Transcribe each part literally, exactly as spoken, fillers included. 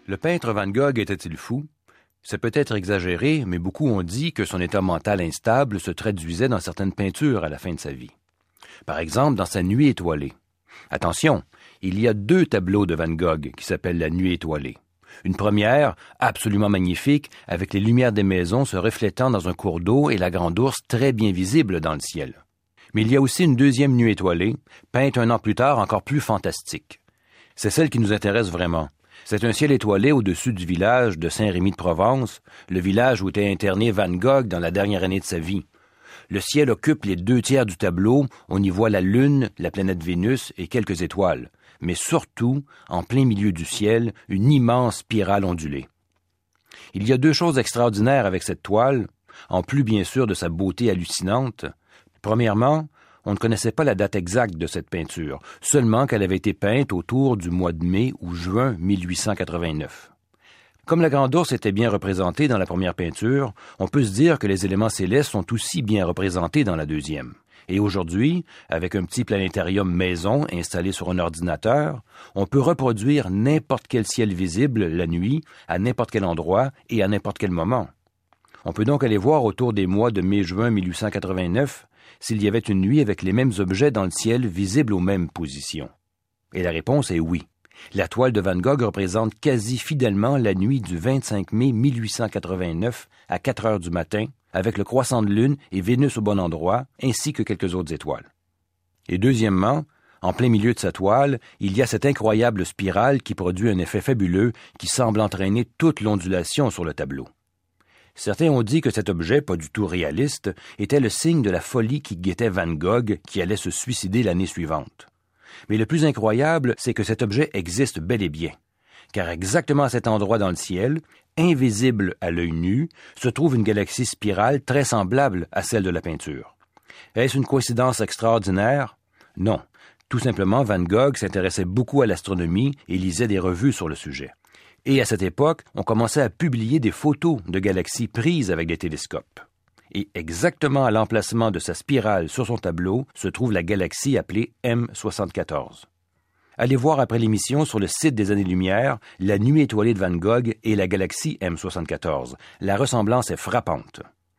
Le peintre Van Gogh était-il fou? C'est peut-être exagéré, mais beaucoup ont dit que son état mental instable se traduisait dans certaines peintures à la fin de sa vie. Par exemple, dans sa Nuit étoilée. Attention, il y a deux tableaux de Van Gogh qui s'appellent la Nuit étoilée. Une première, absolument magnifique, avec les lumières des maisons se reflétant dans un cours d'eau et la Grande Ourse très bien visible dans le ciel. Mais il y a aussi une deuxième Nuit étoilée, peinte un an plus tard encore plus fantastique. C'est celle qui nous intéresse vraiment. C'est un ciel étoilé au-dessus du village de Saint-Rémy-de-Provence, le village où était interné Van Gogh dans la dernière année de sa vie. Le ciel occupe les deux tiers du tableau, on y voit la Lune, la planète Vénus et quelques étoiles, mais surtout, en plein milieu du ciel, une immense spirale ondulée. Il y a deux choses extraordinaires avec cette toile, en plus bien sûr de sa beauté hallucinante. Premièrement, on ne connaissait pas la date exacte de cette peinture, seulement qu'elle avait été peinte autour du mois de mai ou juin mille huit cent quatre-vingt-neuf. Comme la Grande Ourse était bien représentée dans la première peinture, on peut se dire que les éléments célestes sont aussi bien représentés dans la deuxième. Et aujourd'hui, avec un petit planétarium maison installé sur un ordinateur, on peut reproduire n'importe quel ciel visible la nuit, à n'importe quel endroit et à n'importe quel moment. On peut donc aller voir autour des mois de mai-juin mille huit cent quatre-vingt-neuf s'il y avait une nuit avec les mêmes objets dans le ciel visibles aux mêmes positions. Et la réponse est oui. La toile de Van Gogh représente quasi fidèlement la nuit du vingt-cinq mai mille huit cent quatre-vingt-neuf à quatre heures du matin, avec le croissant de lune et Vénus au bon endroit, ainsi que quelques autres étoiles. Et deuxièmement, en plein milieu de sa toile, il y a cette incroyable spirale qui produit un effet fabuleux qui semble entraîner toute l'ondulation sur le tableau. Certains ont dit que cet objet, pas du tout réaliste, était le signe de la folie qui guettait Van Gogh, qui allait se suicider l'année suivante. Mais le plus incroyable, c'est que cet objet existe bel et bien, car exactement à cet endroit dans le ciel, invisible à l'œil nu, se trouve une galaxie spirale très semblable à celle de la peinture. Est-ce une coïncidence extraordinaire? Non. Tout simplement, Van Gogh s'intéressait beaucoup à l'astronomie et lisait des revues sur le sujet. Et à cette époque, on commençait à publier des photos de galaxies prises avec des télescopes. Et exactement à l'emplacement de sa spirale sur son tableau se trouve la galaxie appelée M soixante-quatorze. Allez voir après l'émission sur le site des Années-Lumière la Nuit étoilée de Van Gogh et la galaxie M soixante-quatorze. La ressemblance est frappante.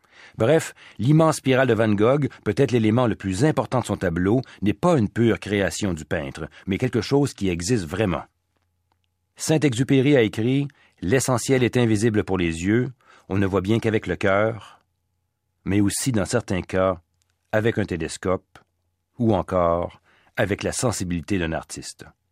Bref, l'immense spirale de Van Gogh, peut-être l'élément le plus important de son tableau, n'est pas une pure création du peintre, mais quelque chose qui existe vraiment. Saint-Exupéry a écrit « L'essentiel est invisible pour les yeux, on ne voit bien qu'avec le cœur », mais aussi, dans certains cas, avec un télescope, ou encore avec la sensibilité d'un artiste.